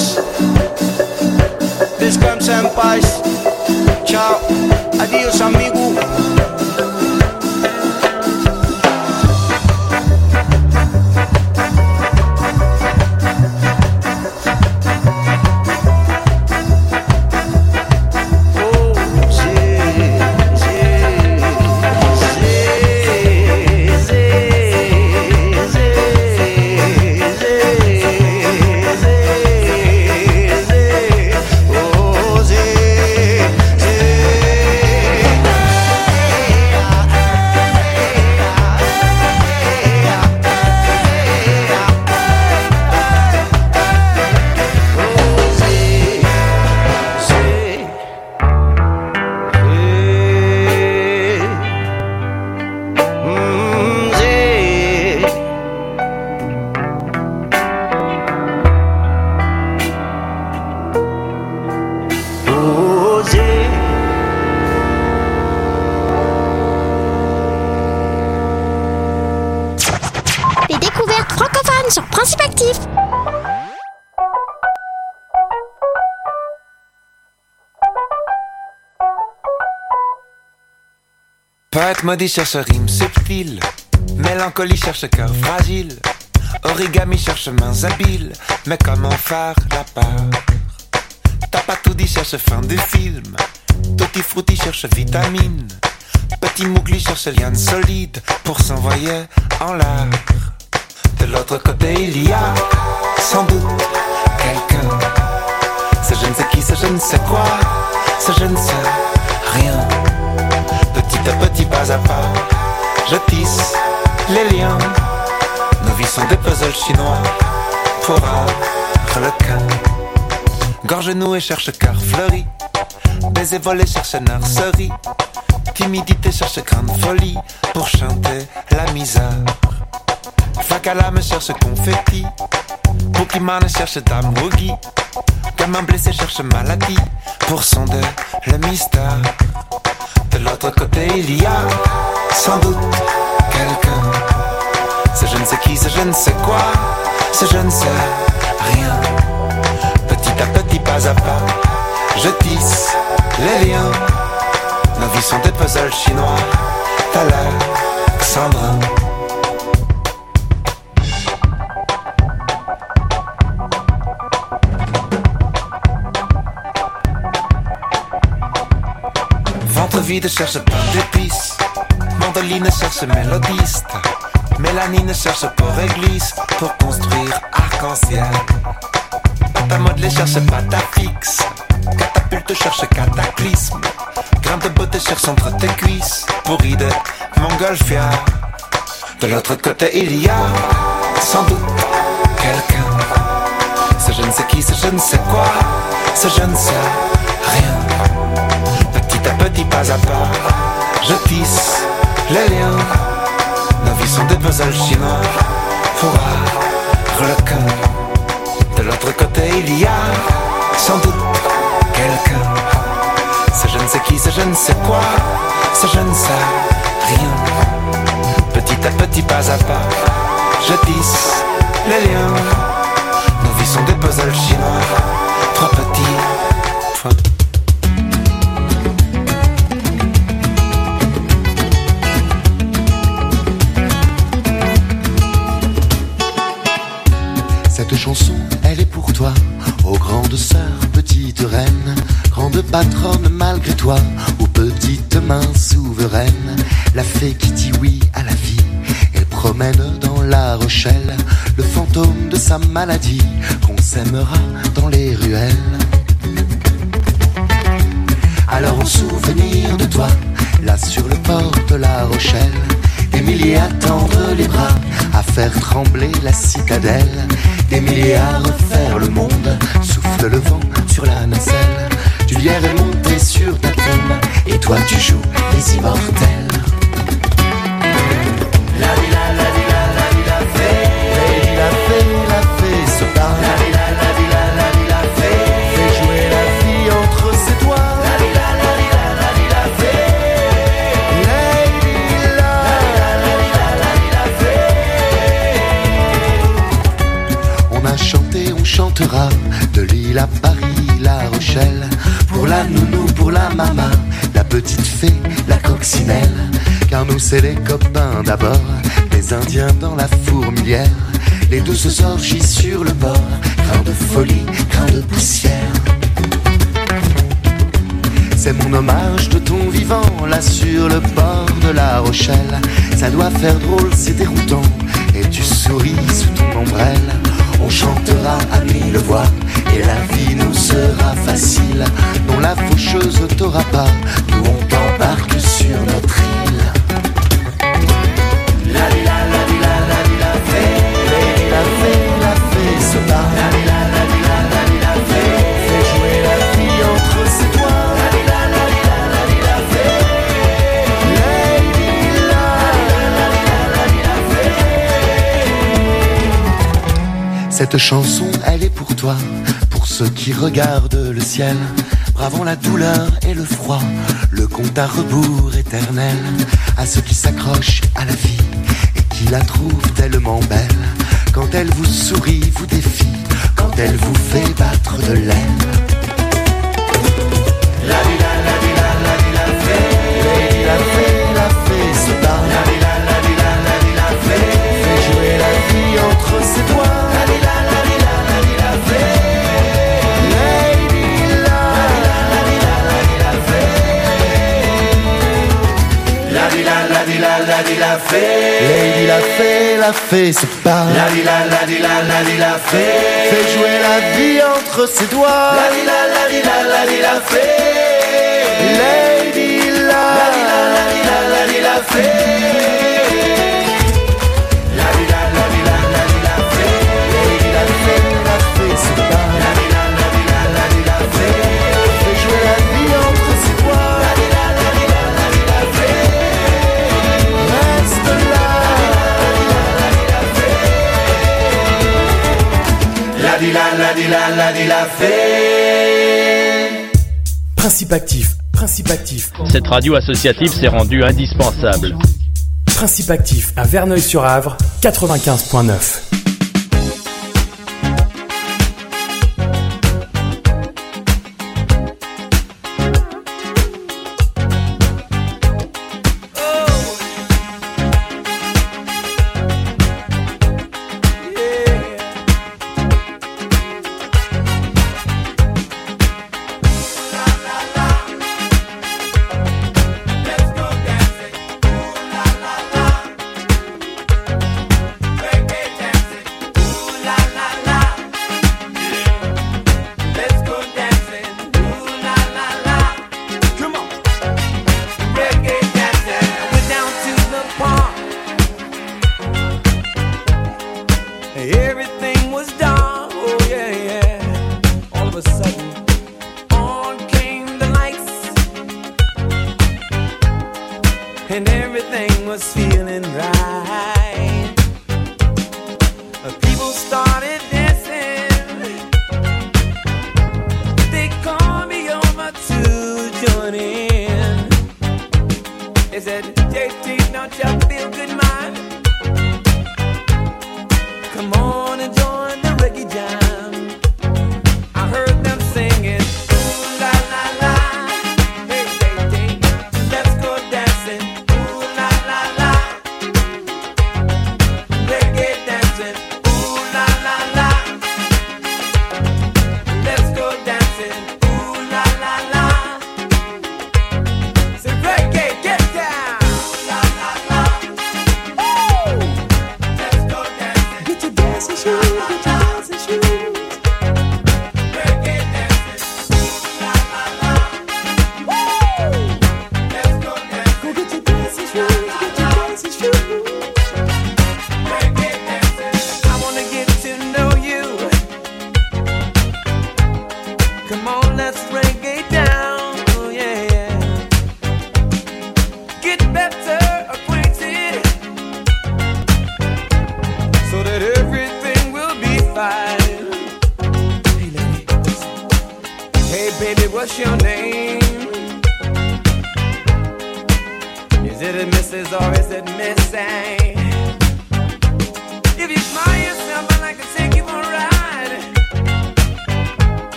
paz. Descansa en paz. Chao, adiós amigo. Poète maudit cherche rime subtile, mélancolie cherche cœur fragile, origami cherche mains habiles, mais comment faire la part? T'as pas tout dit cherche fin de film, Tutti Frutti cherche vitamine, Petit Mougli cherche liane solide pour s'envoyer en l'air. De l'autre côté il y a sans doute quelqu'un, ce je ne sais qui, ce je ne sais quoi, ce je ne sais rien. Petit à petit, pas à pas, je tisse les liens. Nos vies sont des puzzles chinois pour harlequin. Gorge nouée cherche cœur fleuri, baiser volé cherche nurserie, timidité cherche grande folie pour chanter la misère. Fac à l'âme cherche confetti, Pokémon cherche dame Woogie, gamin blessé cherche maladie pour sonder le mystère. De l'autre côté il y a sans doute quelqu'un, ce je ne sais qui, ce je ne sais quoi, ce je ne sais rien. Petit à petit, pas à pas, je tisse les liens. Nos vies sont des puzzles chinois, t'as l'Alexandrin. Ventre vide cherche pain d'épices, mandoline cherche mélodiste, mélanine cherche pour église, pour construire arc-en-ciel. Pâte à modeler cherche pâte à fixe, catapulte cherche cataclysme, grain de beauté cherche entre tes cuisses, pour idée montgolfière. De l'autre côté il y a sans doute quelqu'un, ce je ne sais qui, ce je ne sais quoi, ce je ne sais rien. Petit à petit, pas à pas, je tisse les liens. Nos vies sont des puzzles chinois pour harlequin. De l'autre côté il y a sans doute quelqu'un, ce je ne sais qui, ce je ne sais quoi, ce je ne sais rien. Petit à petit, pas à pas, je tisse les liens. Nos vies sont des puzzles chinois, trois petits points. Cette chanson, elle est pour toi, ô grande sœur, petite reine, grande patronne malgré toi, ô petite main souveraine, la fée qui dit oui à la vie. Elle promène dans la Rochelle le fantôme de sa maladie, qu'on s'aimera dans les ruelles. Alors en souvenir de toi, là sur le port de la Rochelle, des milliers à tendre les bras, à faire trembler la citadelle, des milliers à refaire le monde, souffle le vent sur la nacelle, du lierre est monté sur ta tombe, et toi tu joues les immortels. La vie, la vie, la vie, la fée, la fée se parle. La vie, la vie, la vie, la fée, fait jouer la vie entre ses doigts. La vie, la vie, la vie, la fée, Lady la vie, la vie, la fée. On a chanté, on chantera de l'île ville, à Paris, La Rochelle. Pour la nounou, pour la maman, la petite fée, la coccinelle. Car nous c'est les copains d'abord, les Indiens dans la fourmilière. Les douces orgies sur le bord, grain de folie, grain de poussière. C'est mon hommage de ton vivant, là sur le port de La Rochelle. Ça doit faire drôle, c'est déroutant, et tu souris sous ton ombrelle. On chantera à mille voix, et la vie nous sera facile. Non, la faucheuse t'aura pas, nous on t'embarque sur notre île. La di la la di la la di la fée, la fée se bat. La di la la di la la di la fée, fait jouer la vie entre ses doigts. La di la la di la la di la fée, Lady la la di la la di la fée. Cette chanson, elle est pour toi, pour ceux qui regardent le ciel, bravant la douleur et le froid, le compte à rebours éternel. À ceux qui s'accrochent à la vie et qui la trouvent tellement belle. Quand elle vous sourit, vous défie, quand elle vous fait battre de l'aile. La di la la di la la di la fée, la fée se bat. La di la la di la la di la fée, fait jouer la vie entre ses doigts. La di la la di la la di la fée, Lady la la di la la di la fée. La di la la di la la di la fée, Lady la fée se bat. La di la la di la la di la fée, fait jouer la vie entre ses doigts. La di la la di la la di la fée, Lady la di la la di la la di la fée. La di la la di la la di la fée, Lady la fée se bat. La di la la di la la di la fée, fait jouer la vie entre ses doigts. La di la la di la la di la fée, reste là. La di la la di la la di la fée. Principe actif, Principe actif. Cette radio associative s'est rendue indispensable. Principe actif à Verneuil-sur-Avre, 95.9.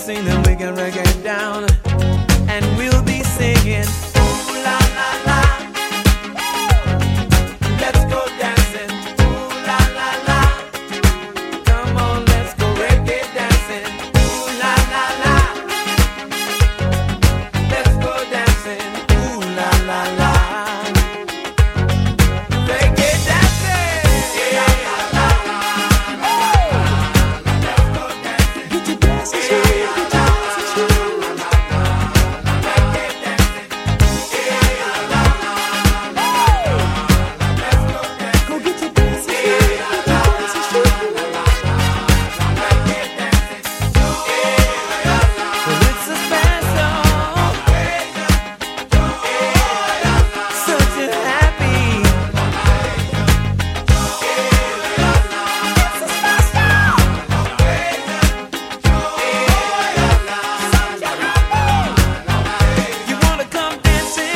sing the wicked reggae down, and we'll be singing. Ooh la la la. Let's go dancing. Ooh la la la. Come on, let's go reggae dancing. Ooh la la la. Let's go dancing. Ooh la la la. Reggae dancing. Yeah la la la. Let's go dancing. Get your dancing shoes. Get your dancing shoes. Reggae dancing. Yeah la la la. Let's go dancing. Go get your dancing shoes. Get your dancing shoes. Reggae dancing. Well, it's a special occasion. Such a happy. It's a special occasion. You wanna come dancing?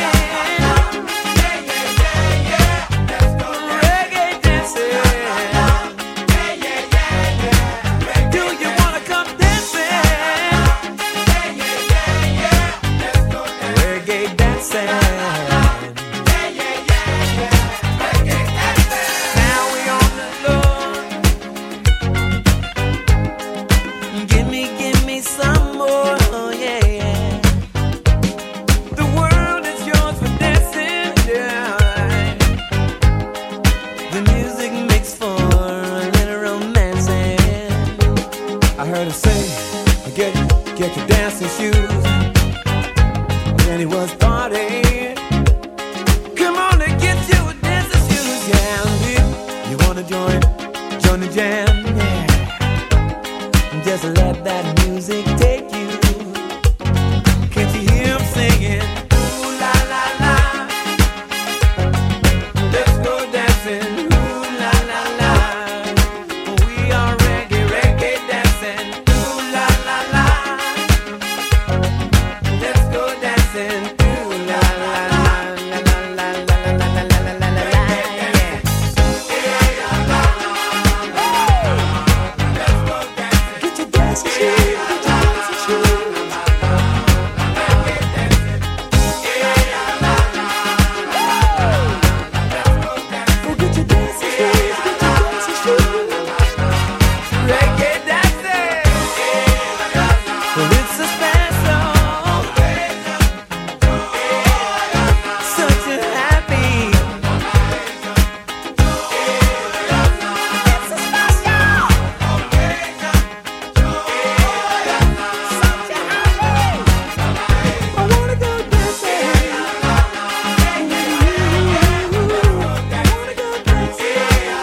Reggae dancing. Do you wanna come dancing? Reggae dancing. Now we on the floor. Give me some more, yeah, yeah. The world is yours for dancing, yeah. The music makes for a little romancing. I heard her say, get your dancing shoes. Then he was partying. Come on and get your dancing shoes, yeah. And if you wanna join the jam, yeah. Just let that music take you. Can't you hear him singing? Ooh la la la. Let's go dancing. Ooh la la la. We are reggae dancing. Ooh la la la. Let's go dancing. Ooh la la la la la la la la la la la la la. Yeah. Get your dancing shoes. Get your dancing shoes. Go get your dancing shoes. Get your dancing shoes. Reggae dancing. Well, it's a special. Such a happy. It's a special. Such a happy. I wanna go dancing. I wanna go dancing.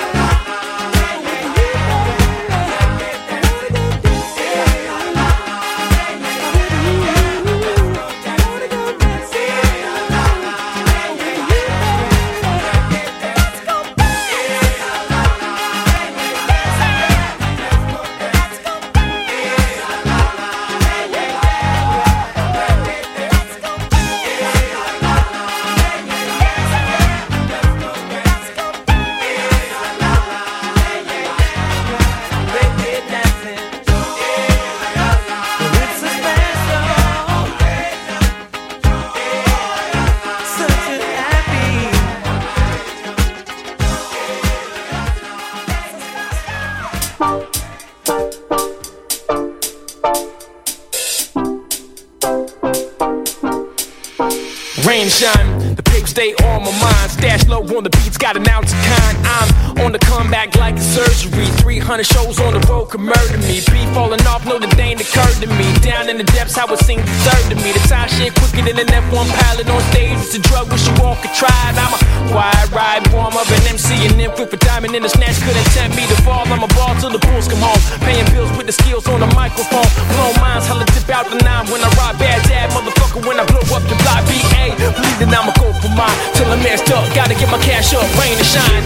Rain and shine, the paper stay on my mind. Stash low on the beats, got an ounce of kind. I'm on the comeback like a surgery. 300 shows on the road could murder me. Beat falling off, no, the thing occurred to me. Down in the depths, I would sing the third to me. The time shit quicker than an F1 pilot on stage. It's a drug, wish you all could try it. I'm a wide ride, warm up an MC and then flip a diamond in the snatch. Couldn't tempt me to fall, I'm a ball till the bulls come home. Paying bills with the skills on the microphone. Blow minds, hella dip out the nine when I ride bad dad, motherfucker, when I blow up the block. BA, believe that I'ma go for mine till I'm messed up. Gotta get my cash up, rain and shine.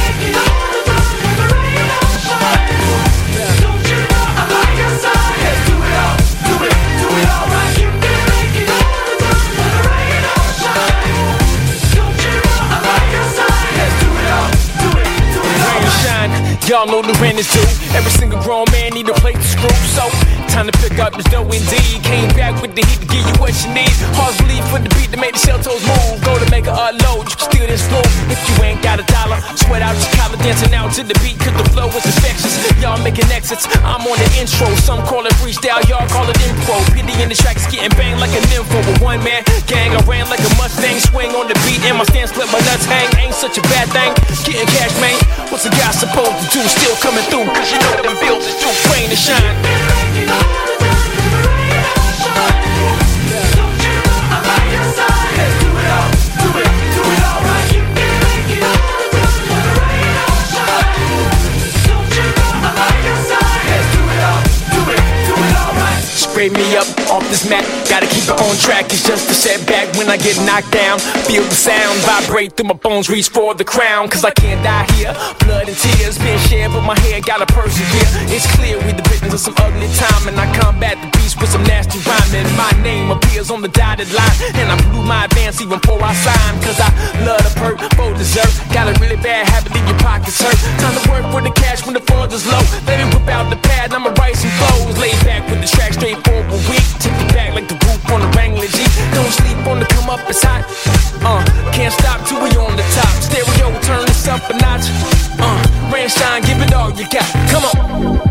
Don't you know I'm by your side? Let's do it all, do it all right. You can make it all the time, let the rain all shine. Don't you know I'm by your side? Let's do it all, do it all right. Rain and shine, y'all know the rent is due. Every single grown man need a plate to screw, so time to pick up this dough indeed. Came back with the heat to give you what you need. Hearts bleed for the beat to make the shell toes move. Go to make a unload, you can steal this floor. If you ain't got a dollar, sweat out your collar, dancing out to the beat, cause the flow is infectious. Y'all making exits, I'm on the intro. Some call it freestyle, y'all call it impro. Pity in the track is getting banged like a nympho. With one man gang, I ran like a Mustang. Swing on the beat and my stance let my nuts hang. Ain't such a bad thing, getting cash, man. What's a guy supposed to do? Still coming through, cause you know them bills is too rain to shine. Spray me up off this mat, gotta keep it on track. It's just a setback when I get knocked down. Feel the sound vibrate through my bones, reach for the crown. Cause I can't die here, blood and tears been shed, but my head gotta persevere. It's clear we the victims of some ugly time, and I combat the beast with some nasty rhyming. My name appears on the dotted line, and I blew my advance even before I signed. Cause I love the perk, for dessert. Got a really bad habit, leave your pockets hurt. Time to work for the cash when the funds is low. Let me whip out the pad, I'ma write some flows. Lay back with the track straight for a week. Take it back like the roof on the Wrangler Jeep. Don't sleep on the come up, it's hot. Can't stop till we on the top. Stereo, turn this up a notch. Rain, shine, give it all you got. Come on.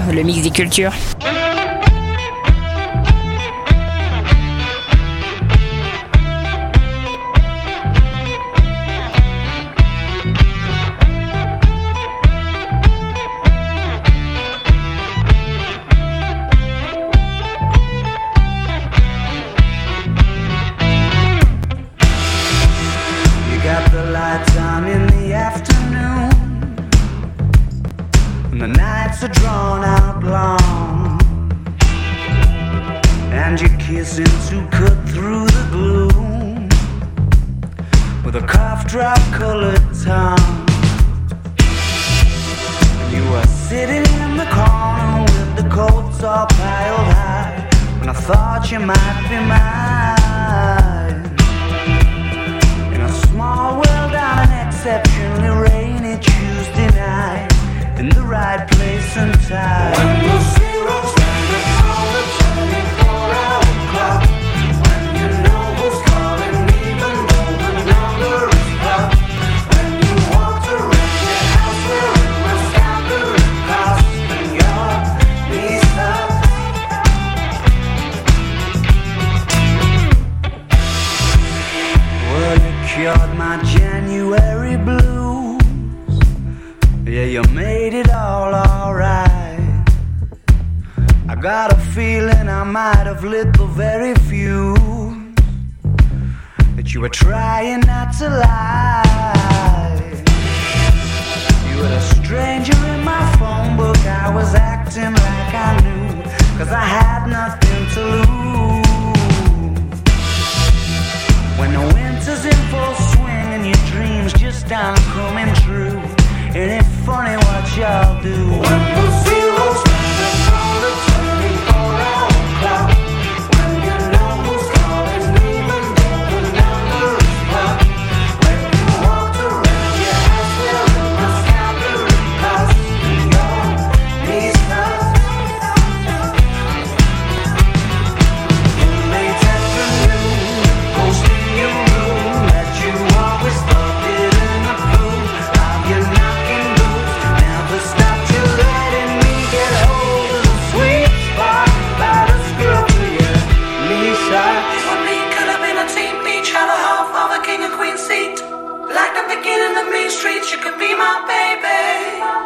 le mix des cultures. The nights are drawn out long, and you're kissing to cut through the gloom with a cough drop colored tongue. You were sitting in the corner with the coats all piled high, and I thought you might be mine. In a small world on an exceptionally rainy Tuesday night, in the right place and time. When the zero's standing on the 24-hour clock, when you know who's calling, even though the number is blocked. When you walked around your house wearing a staggering cost, and your knees up. Well, you cured my January blues. Yeah, you made it all alright. I got a feeling I might have lit the very fuse that you were trying not to lie. You were a stranger in my phone book. I was acting like I knew, 'cause I had nothing to lose. When the winter's in full swing and your dreams just aren't coming true, ain't it funny what y'all do? When the zero's standing on the 24-hour clock, when you know who's calling, even though the number is blocked. When you walked around your house wearing a staggering cost, and your knees up. In late afternoon, ghost in your room that you always thought didn't approve of your knocking boots. Never stopped you letting me get hold of the sweet spot by the screw to your knee socks. You and me could have been a team, each had a half of a king and queen seat. Like the beginning of Main Street, you could be my baby.